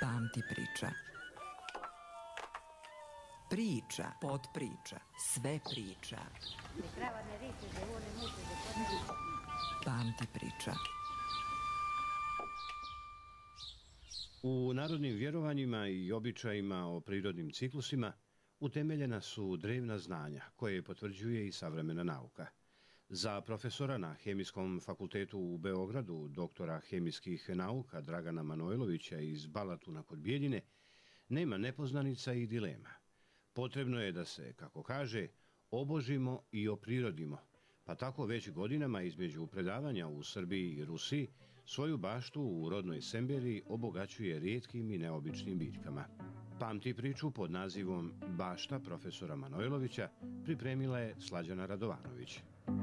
Pamti priča. Priča, podpriča, sve priča. Pamti priča. U narodnim vjerovanjima i običajima o prirodnim ciklusima utemeljena su drevna znanja koje potvrđuje i savremena nauka. Za profesora na Hemijskom fakultetu u Beogradu, doktora hemijskih nauka Dragana Manojlovića iz Balatuna kod Bijeljine, nema nepoznanica i dilema. Potrebno je da se, kako kaže, obožimo i oprirodimo, pa tako već godinama između predavanja u Srbiji i Rusiji svoju baštu u rodnoj Semberiji obogaćuje rijetkim i neobičnim biljkama. Pamti priču pod nazivom Bašta profesora Manojlovića pripremila je Slađana Radovanović.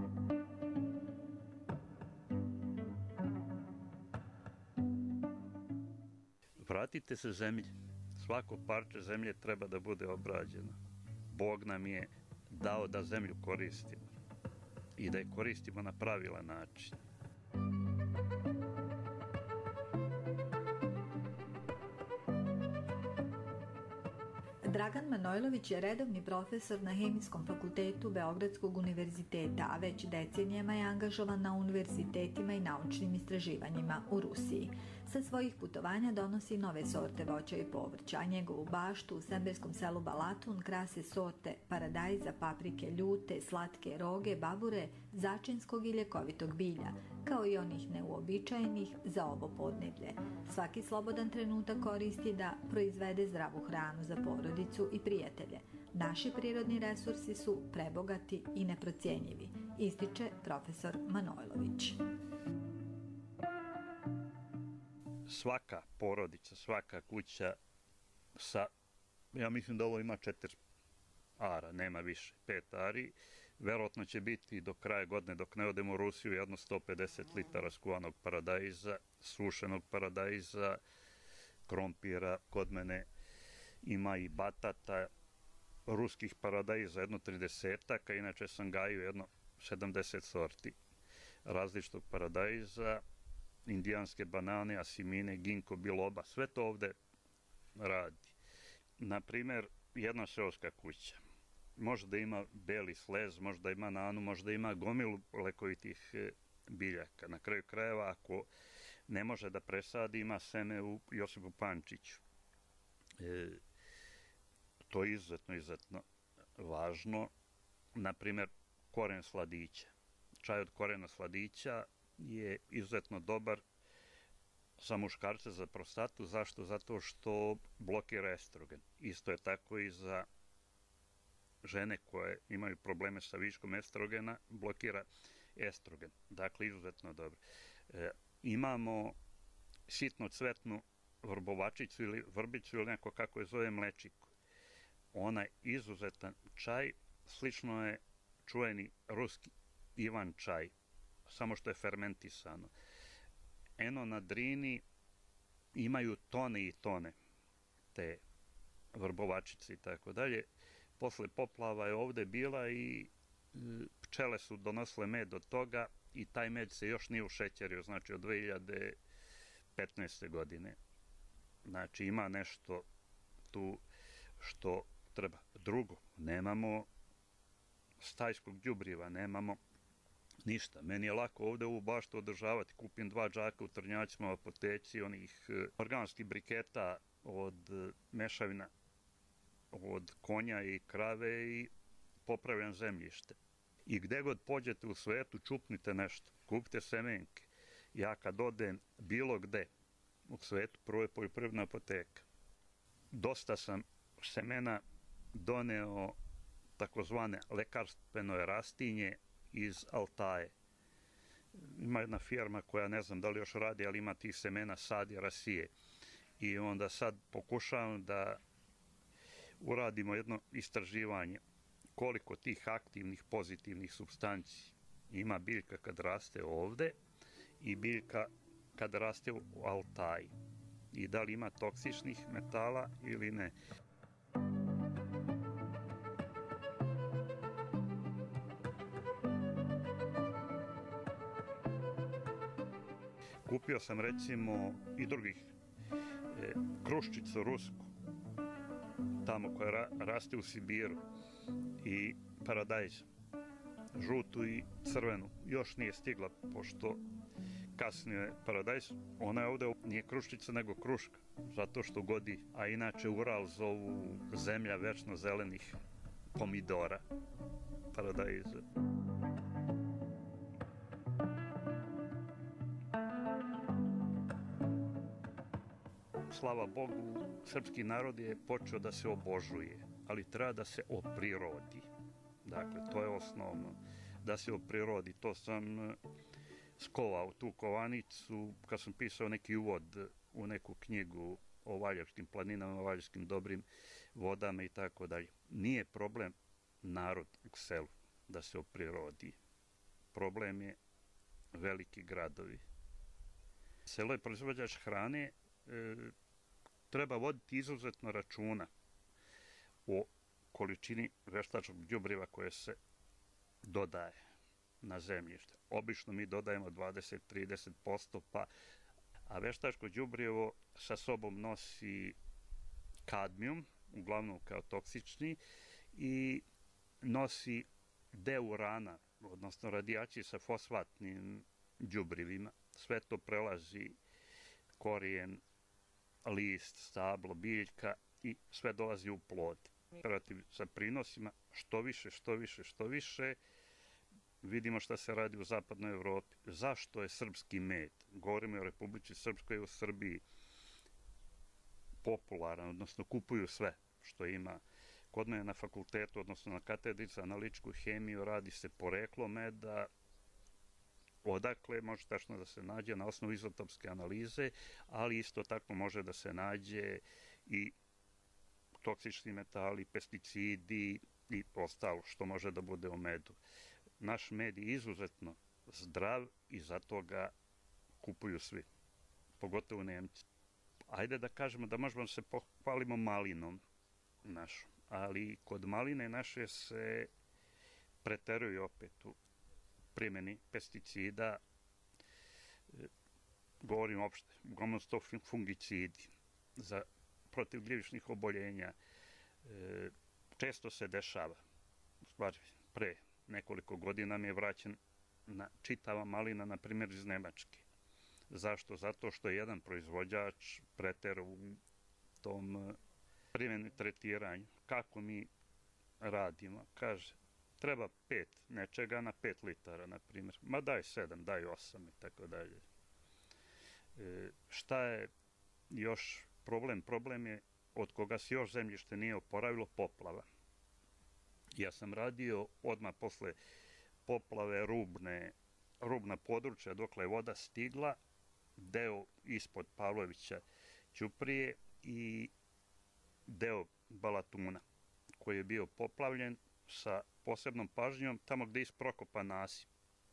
Vratite se zemlji. Svako parče zemlje treba da bude obrađeno. Bog nam je dao da zemlju koristimo i da je koristimo na pravilan način. Dragan Manojlović je redovni profesor na Hemijskom fakultetu Beogradskog univerziteta, a već decenijama je angažovan na univerzitetima i naučnim istraživanjima u Rusiji. Sa svojih putovanja donosi nove sorte voća i povrća, a njegovu baštu u semberskom selu Balatun krase sorte paradajza, paprike ljute, slatke roge, babure, začinskog i ljekovitog bilja, kao i onih neuobičajenih za ovo podneblje. Svaki slobodan trenutak koristi da proizvede zdravu hranu za porodicu i prijatelje. Naši prirodni resursi su prebogati i neprocjenjivi, ističe profesor Manojlović. Svaka porodica, svaka kuća ja mislim da ovo ima 4 ara, nema više, 5 ari. Verovatno će biti do kraja godine, dok ne odemo u Rusiju, jedno 150 litara skuvanog paradajza, sušenog paradajza, krompira, kod mene ima i batata, ruskih paradajza, jedno 30-ak, a inače sam gajio jedno 70 sorti različitog paradajza, indijanske banane, asimine, ginko, biloba, sve to ovde radi. Naprimer, jedna seoska kuća može da ima beli slez, može da ima nanu, može da ima gomilu lekovitih biljaka. Na kraju krajeva, ako ne može da presadi, ima seme u Josipu Pančiću. To je izuzetno važno. Naprimer, koren sladića. Čaj od korena sladića je izuzetno dobar za muškarce, za prostatu. Zašto? Zato što blokira estrogen. Isto je tako i za žene koje imaju probleme sa viškom estrogena, blokira estrogen. Dakle, izuzetno dobro. Imamo sitnocvetnu vrbovačicu ili vrbicu ili neko kako je zove mlečiku. Ona je izuzetan čaj, slično je čuveni ruski Ivan čaj, samo što je fermentisano. Eno na Drini imaju tone i tone te vrbovačice i tako dalje. Posle poplava je ovde bila i pčele su donosile med od toga i taj med se još nije ušećerio, znači od 2015. godine. Znači ima nešto tu što treba. Drugo, nemamo stajskog đubriva, nemamo ništa. Meni je lako ovde ovu baštu održavati. Kupim 2 džaka u Trnjacima u apoteci, onih organskih briketa od mešavina od konja i krave i popravljam zemljište. I gde god pođete u svetu, čupnite nešto. Kupite semenke. Ja kad odem bilo gde u svetu, prvo je poljoprivredna apoteka. Dosta sam semena doneo takozvane lekarstveno rastinje iz Altaje. Ima jedna firma koja ne znam da li još radi, ali ima tih semena sadje, rasije. I onda sad pokušavam da uradimo jedno istraživanje koliko tih aktivnih, pozitivnih supstanci ima biljka kad raste ovde i biljka kad raste u Altaji. I da li ima toksičnih metala ili ne. Kupio sam recimo i drugih kruščicu rusku, tamo koja raste u Sibiru, i paradajz, žutu i crvenu. Još nije stigla, pošto kasnije je paradajz. Ona je ovdje nije kruščica, nego kruška, zato što godi, a inače Ural zovu zemlja večno zelenih pomidora, paradajza. Slava Bogu, srpski narod je počeo da se obožuje, ali treba da se oprirodi. Dakle, to je osnovno, da se oprirodi. To sam skovao tu kovanicu kad sam pisao neki uvod u neku knjigu o Valjačkim planinama, Valjačkim dobrim vodama i tako dalje. Nije problem narod u selu da se oprirodi. Problem je veliki gradovi. Selo je proizvođač hrane, treba voditi izuzetno računa o količini veštačkog đubriva koje se dodaje na zemljište. Obično mi dodajemo 20-30%, a veštačko đubrivo sa sobom nosi kadmijum, uglavnom kao toksični, i nosi deo urana, odnosno radijacije sa fosfatnim đubrivima. Sve to prelazi korijen, list, stablo, biljka i sve dolazi u plod. Sa prinosima što više, vidimo šta se radi u zapadnoj Evropi. Zašto je srpski med, govorimo o Republici Srpskoj i u Srbiji, popularan, odnosno kupuju sve što ima. Kod mene na fakultetu, odnosno na katedri za analitičku hemiju, radi se poreklo meda, odakle može tačno da se nađe na osnovu izotopske analize, ali isto tako može da se nađe i toksični metali, pesticidi i ostalo što može da bude u medu. Naš med je izuzetno zdrav i zato ga kupuju svi, pogotovo Nemci. Ajde da kažemo da možemo se pohvalimo malinom našom, ali kod maline naše se preteruju opet u primjeni pesticida, govorim opšte, uglavnom su to fungicidi protiv gljivičnih oboljenja. Često se dešava, u stvari pre nekoliko godina mi je vraćen čitava malina, na primjer iz Nemačke. Zašto? Zato što je jedan proizvođač preterao u tom primjeni tretiranju. Kako mi radimo? Kaže, treba 5 nečega na 5 litara, na primjer. Ma daj 7, daj 8 i tako dalje. Šta je još problem? Problem je od koga se još zemljište nije oporavilo, poplava. Ja sam radio odmah posle poplave rubna područja dokle je voda stigla, deo ispod Pavlovića ćuprije i deo Balatuna koji je bio poplavljen sa posebnom pažnjom tamo gde je isprokopan nasip.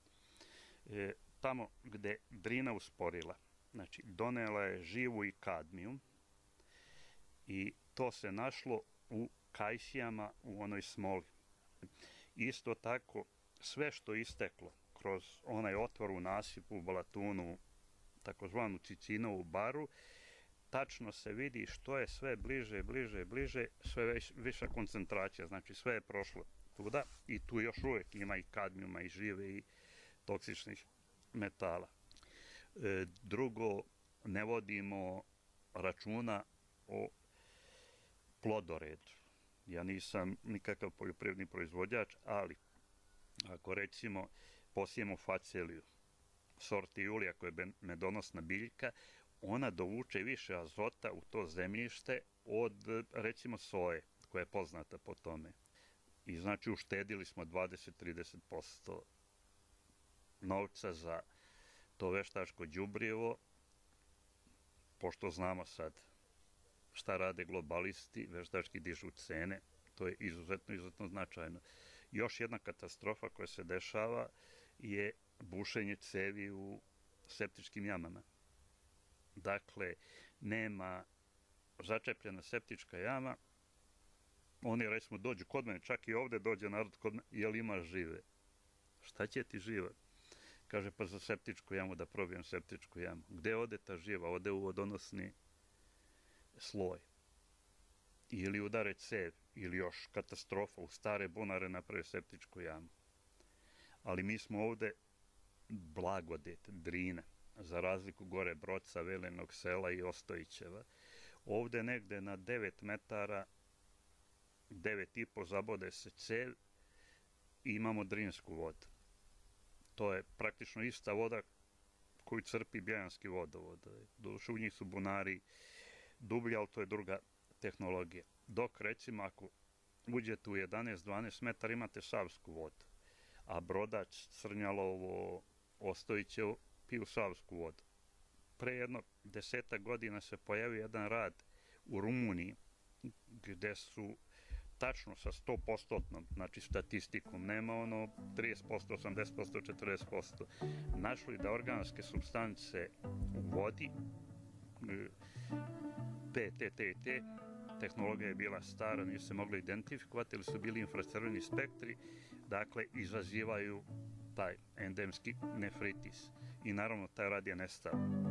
Tamo gde Drina usporila, znači donela je živu i kadmijum i to se našlo u kajsijama u onoj smoli. Isto tako, sve što je isteklo kroz onaj otvor u nasipu u Balatunu, takozvanu Cicinovu baru, tačno se vidi što je sve bliže, sve viša koncentracija, znači sve je prošlo tuda i tu još uvijek ima i kadmijuma i žive i toksičnih metala. Drugo, ne vodimo računa o plodoredu. Ja nisam nikakav poljoprivredni proizvođač, ali ako recimo posijemo faceliju, sorti Julija koja je medonosna biljka, ona dovuče više azota u to zemljište od recimo soje, koja je poznata po tome. I znači uštedili smo 20-30% novca za to veštačko đubrivo, pošto znamo sad šta rade globalisti, veštački dižu cene, to je izuzetno značajno. Još jedna katastrofa koja se dešava je bušenje cevi u septičkim jamama. Dakle, nema začepljena septička jama, oni recimo dođu kod mene, čak i ovde dođe narod kod mene, jel ima žive? Šta će ti živa? Kaže, pa za septičku jamu, da probijem septičku jamu. Gde ode ta živa? Ode u vodonosni sloj. Ili udare cev, ili još katastrofa, u stare bunare naprave septičku jamu. Ali mi smo ovde Blagodet, Drina, za razliku gore Broca, Velenog sela i Ostojićeva. Ovde negde na 9 metara, 9,5 zabode se cev i imamo drinsku vodu. To je praktično ista voda koju crpi Bjeljanski vodovod. Doduše u njih su bunari dublji, ali to je druga tehnologija. Dok recimo ako uđete u 11-12 metara imate savsku vodu, a Brodač, Crnjalovo, Ostojićevo piju savsku vodu. Pre jedno 10 godina se pojavio jedan rad u Rumuniji gde su tačno sa 100%, znači statistikom, nema ono 30%, 80%, 40%, našli da organske supstance u vodi, PTT, tehnologija je bila stara, nisu se mogli identifikovati, ili su bili infracrveni spektri, dakle, izazivaju taj endemski nefritis. I naravno, taj rad je nestao.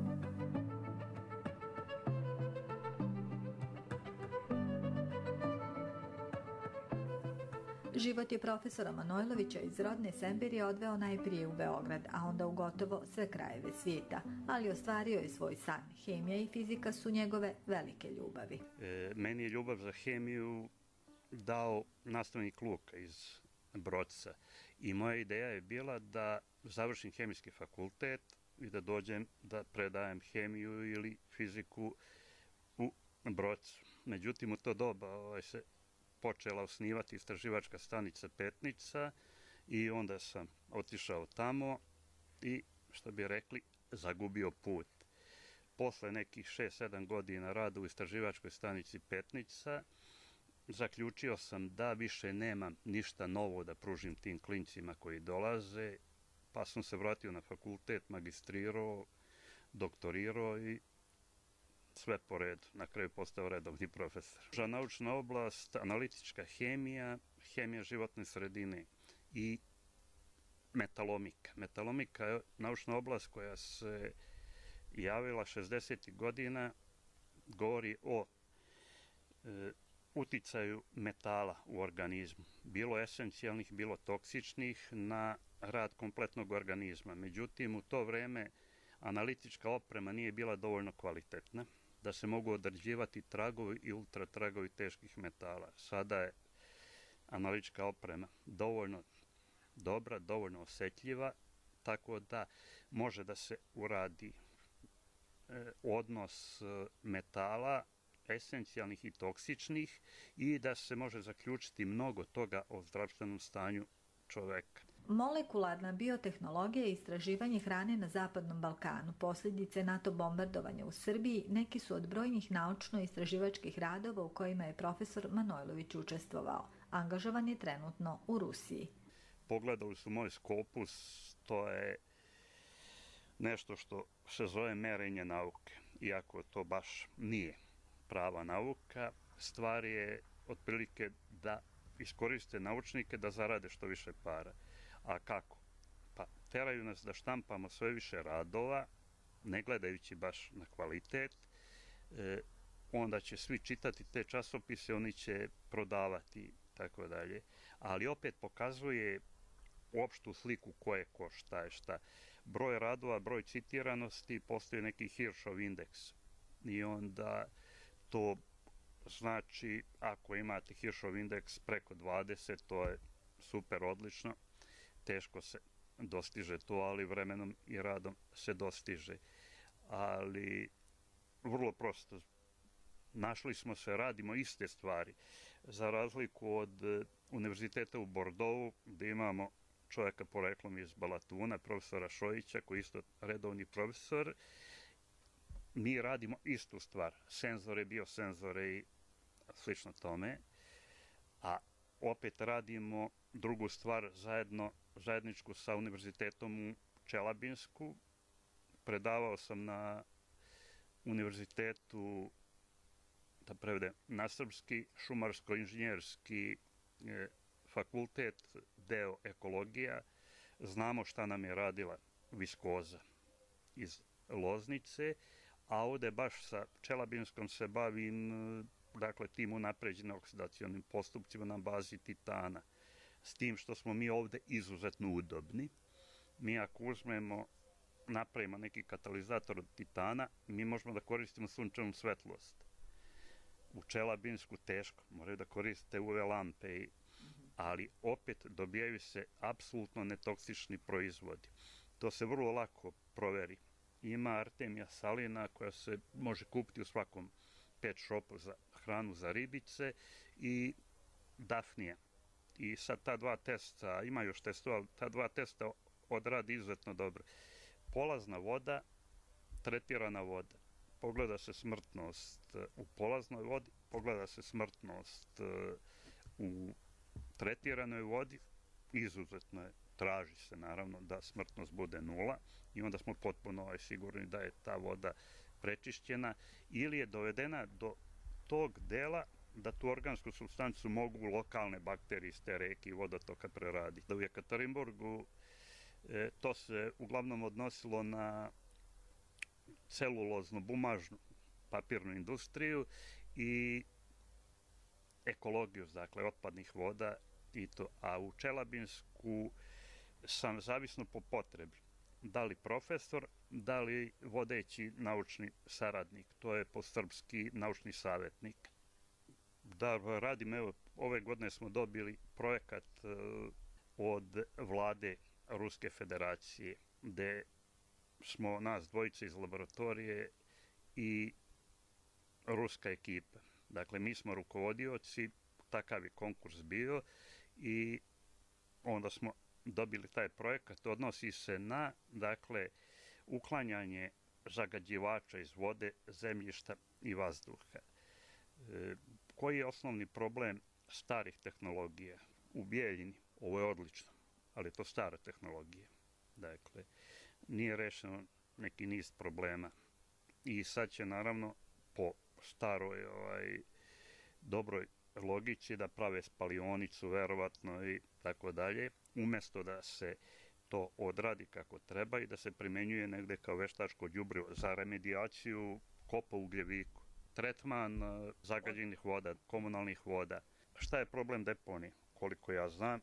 Život je profesora Manojlovića iz rodne Semberije odveo najprije u Beograd, a onda u gotovo sve krajeve svijeta, ali ostvario je svoj san. Hemija i fizika su njegove velike ljubavi. Meni je ljubav za hemiju dao nastavnik Luka iz Broca. I moja ideja je bila da završim hemijski fakultet i da dođem da predajem hemiju ili fiziku u Brocu. Međutim, u to doba se počela osnivati istraživačka stanica Petnica i onda sam otišao tamo i, što bi rekli, zagubio put. Posle nekih 6-7 godina rada u istraživačkoj stanici Petnica, zaključio sam da više nemam ništa novo da pružim tim klincima koji dolaze, pa sam se vratio na fakultet, magistrirao, doktorirao i sve po redu. Na kraju postao redovni profesor. Naučna oblast, analitička hemija, hemija životne sredine i metalomika. Metalomika je naučna oblast koja se javila 60. godina, govori o uticaju metala u organizmu, bilo esencijalnih, bilo toksičnih, na rad kompletnog organizma. Međutim, u to vreme analitička oprema nije bila dovoljno kvalitetna da se mogu određivati tragovi i ultratragovi teških metala. Sada je analitička oprema dovoljno dobra, dovoljno osetljiva, tako da može da se uradi odnos metala, esencijalnih i toksičnih, i da se može zaključiti mnogo toga o zdravstvenom stanju čoveka. Molekularna biotehnologija i istraživanje hrane na Zapadnom Balkanu, posljedice NATO bombardovanja u Srbiji, neki su od brojnih naučno-istraživačkih radova u kojima je profesor Manojlović učestvovao. Angažovan je trenutno u Rusiji. Pogledali su moj Scopus, to je nešto što se zove merenje nauke. Iako to baš nije prava nauka, stvar je otprilike da iskoriste naučnike da zarade što više para. A kako? Pa teraju nas da štampamo sve više radova, ne gledajući baš na kvalitet, onda će svi čitati te časopise, oni će prodavati, tako dalje. Ali opet pokazuje opštu sliku ko je ko, šta je šta. Broj radova, broj citiranosti, postoji neki Hirschov indeks. I onda to znači, ako imate Hirschov indeks preko 20, to je super, odlično. Teško se dostiže to, ali vremenom i radom se dostiže. Ali vrlo prosto, našli smo se, radimo iste stvari. Za razliku od univerziteta u Bordeauxu, gde imamo čovjeka poreklom iz Balatuna, profesora Šojića, koji je isto redovni profesor, mi radimo istu stvar. Senzore, biosenzore i slično tome. A opet radimo drugu stvar zajedničku sa univerzitetom u Čelabinsku. Predavao sam na univerzitetu, da prevedem na srpski, šumarsko-inženjerski fakultet, deo ekologija. Znamo šta nam je radila viskoza iz Loznice, a ovde baš sa pčelabinskom se bavim dakle tim unapređenim oksidacionim postupcima na bazi titana. S tim što smo mi ovde izuzetno udobni. Mi ako uzmemo, napravimo neki katalizator od titana, mi možemo da koristimo sunčevu svetlost. U pčelabinsku teško, moraju da koriste UV lampe, ali opet dobijaju se apsolutno netoksični proizvodi. To se vrlo lako proveri. Ima Artemija salina koja se može kupiti u svakom pet shopu za hranu za ribice i Dafnija. I sad ta dva testa, ima još testova, ali ta dva testa odradi izuzetno dobro. Polazna voda, tretirana voda. Pogleda se smrtnost u polaznoj vodi, pogleda se smrtnost u tretiranoj vodi, izuzetno je, traži se naravno da smrtnost bude 0 i onda smo potpuno sigurni da je ta voda prečišćena ili je dovedena do tog dela da tu organsku supstancu mogu lokalne bakterije iz te reke i vodotoka preraditi. U Jekaterinburgu to se uglavnom odnosilo na celuloznu, bumažnu, papirnu industriju i ekologiju, dakle, otpadnih voda i to. A u Čelabinsku sam zavisno po potrebi. Da li profesor, da li vodeći naučni saradnik, to je po srpski naučni savjetnik. Da radim, evo, ove godine smo dobili projekat od vlade Ruske federacije, gde smo nas dvojice iz laboratorije i ruska ekipa. Dakle, mi smo rukovodioci, takav je konkurs bio i onda smo dobili taj projekat. Odnosi se na, dakle, uklanjanje zagađivača iz vode, zemljišta i vazduha. Koji je osnovni problem starih tehnologija? U Bijeljini, ovo je odlično, ali je to stara tehnologija. Dakle, nije rešeno neki niz problema. I sad će, naravno, po staroj dobroj logici da prave spalionicu, verovatno, i tako dalje, umesto da se to odradi kako treba i da se primenjuje negde kao veštačko đubrivo za remedijaciju kopa u ugljeviku. Tretman zagađenih voda, komunalnih voda. Šta je problem deponije? Koliko ja znam,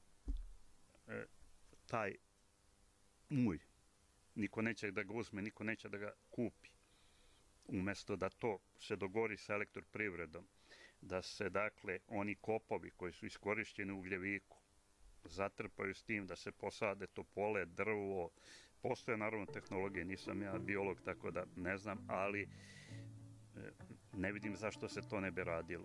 taj mulj, niko neće da ga uzme, niko neće da ga kupi. Umesto da to se dogori sa elektroprivredom, da se, dakle, oni kopovi koji su iskorišćeni u ugljeviku zatrpaju s tim, da se posade topole, drvo. Postoje, naravno, tehnologije, nisam ja biolog, tako da ne znam, ali ne vidim zašto se to ne bi radilo.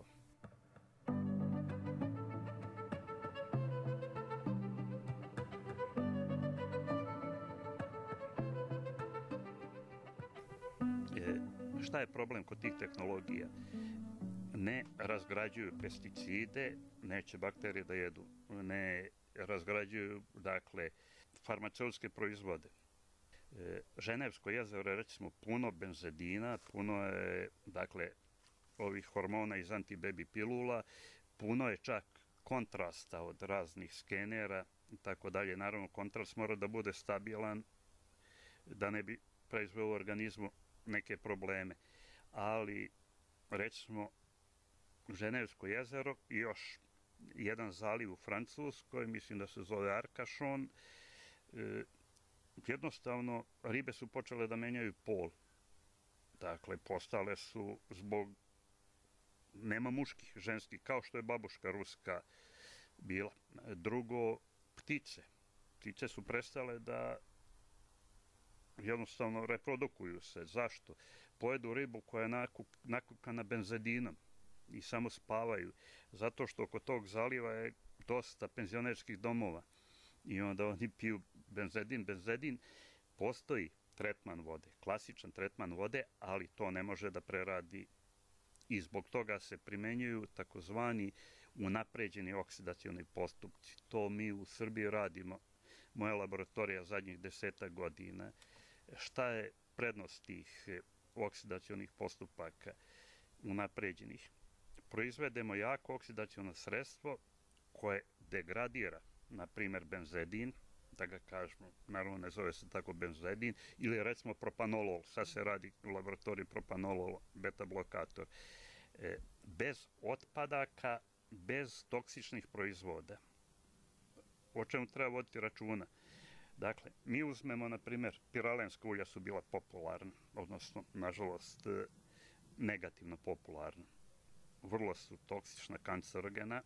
Šta je problem kod tih tehnologija? Ne razgrađuju pesticide, neće bakterije da jedu, ne razgrađuju, dakle, farmaceutske proizvode. Ženevsko jezero je, recimo, puno benzedina, puno je, dakle, ovih hormona iz antibebi pilula, puno je čak kontrasta od raznih skenera i tako dalje. Naravno, kontrast mora da bude stabilan, da ne bi proizveo u organizmu neke probleme. Ali, recimo, Ženevsko jezero i još jedan zaliv u Francuskoj, mislim da se zove Arcachon, jednostavno ribe su počele da menjaju pol. Dakle, postale su zbog, nema muških, ženskih, kao što je babuška ruska bila. Drugo, ptice. Ptice su prestale da jednostavno reprodukuju se. Zašto? Pojedu ribu koja je nakukana benzedinom i samo spavaju. Zato što oko tog zaliva je dosta penzionerskih domova. I onda oni piju benzedin. Benzedin, postoji tretman vode, klasičan tretman vode, ali to ne može da preradi i zbog toga se primenjuju takozvani unapređeni oksidacioni postupci. To mi u Srbiji radimo. Moja laboratorija zadnjih 10 godina. Šta je prednost tih oksidacionih postupaka unapređenih? Proizvedemo jako oksidaciono sredstvo koje degradira, na primer, benzedin, da ga kažemo, naravno ne zove se tako benzodin, ili recimo propanolol, sad se radi u laboratoriji propanolol, beta blokator, bez otpadaka, bez toksičnih proizvoda. O čemu treba voditi računa? Dakle, mi uzmemo, na primjer, piralenska ulja su bila popularna, odnosno, nažalost, negativno popularna. Vrlo su toksična, kancerogena.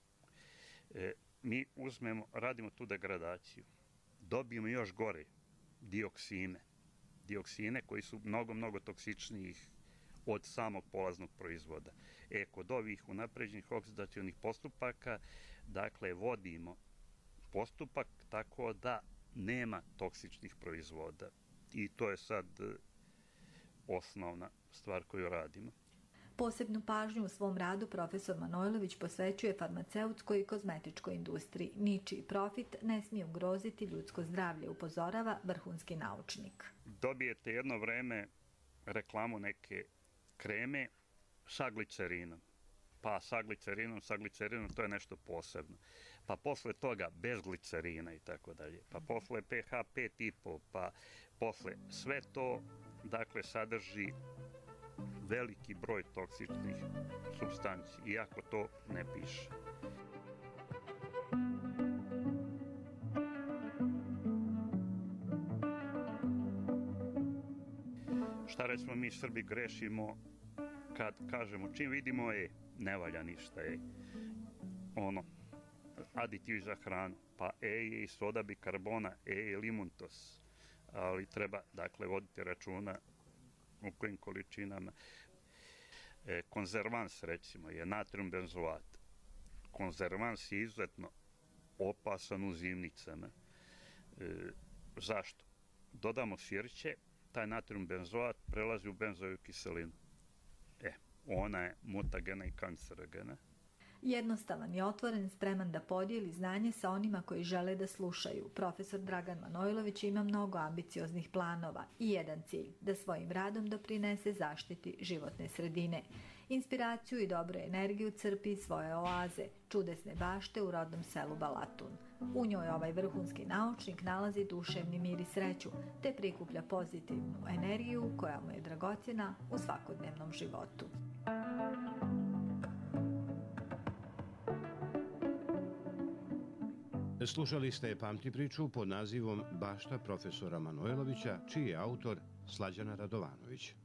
Mi uzmemo, radimo tu degradaciju. Dobijemo još gore dioksine. Dioksine koji su mnogo toksičnijih od samog polaznog proizvoda. Kod ovih unapređenih oksidacionih postupaka, dakle, vodimo postupak tako da nema toksičnih proizvoda. I to je sad osnovna stvar koju radimo. Posebnu pažnju u svom radu profesor Manojlović posvećuje farmaceutskoj i kozmetičkoj industriji. Ničiji profit ne smije ugroziti ljudsko zdravlje, upozorava vrhunski naučnik. Dobijete jedno vreme reklamu neke kreme sa glicerinom. Pa sa glicerinom, to je nešto posebno. Pa posle toga bez glicerina i tako dalje. Pa posle pH 5,5, pa posle sve to, dakle, sadrži veliki broj toksičnih supstanci, iako to ne piše. Šta recimo mi Srbi grešimo kad kažemo, čim vidimo ne valja ništa, aditivi za hranu, pa je i soda bikarbona, je limuntos, ali treba, dakle, voditi računa u kojim količinama. Konzervans, recimo, je natrium benzoat. Konzervans je izuzetno opasan u zimnicama. Zašto? Dodamo sirće, taj natrium benzoat prelazi u benzoju kiselinu. Ona je mutagena i kancerogena. Jednostavan i otvoren, spreman da podijeli znanje sa onima koji žele da slušaju. Profesor Dragan Manojlović ima mnogo ambicioznih planova i jedan cilj, da svojim radom doprinese zaštiti životne sredine. Inspiraciju i dobru energiju crpi iz svoje oaze, čudesne bašte u rodnom selu Balatun. U njoj ovaj vrhunski naučnik nalazi duševni mir i sreću, te prikuplja pozitivnu energiju koja mu je dragocjena u svakodnevnom životu. Slušali ste Pamti priču pod nazivom Bašta profesora Manojlovića, čiji je autor Slađana Radovanović.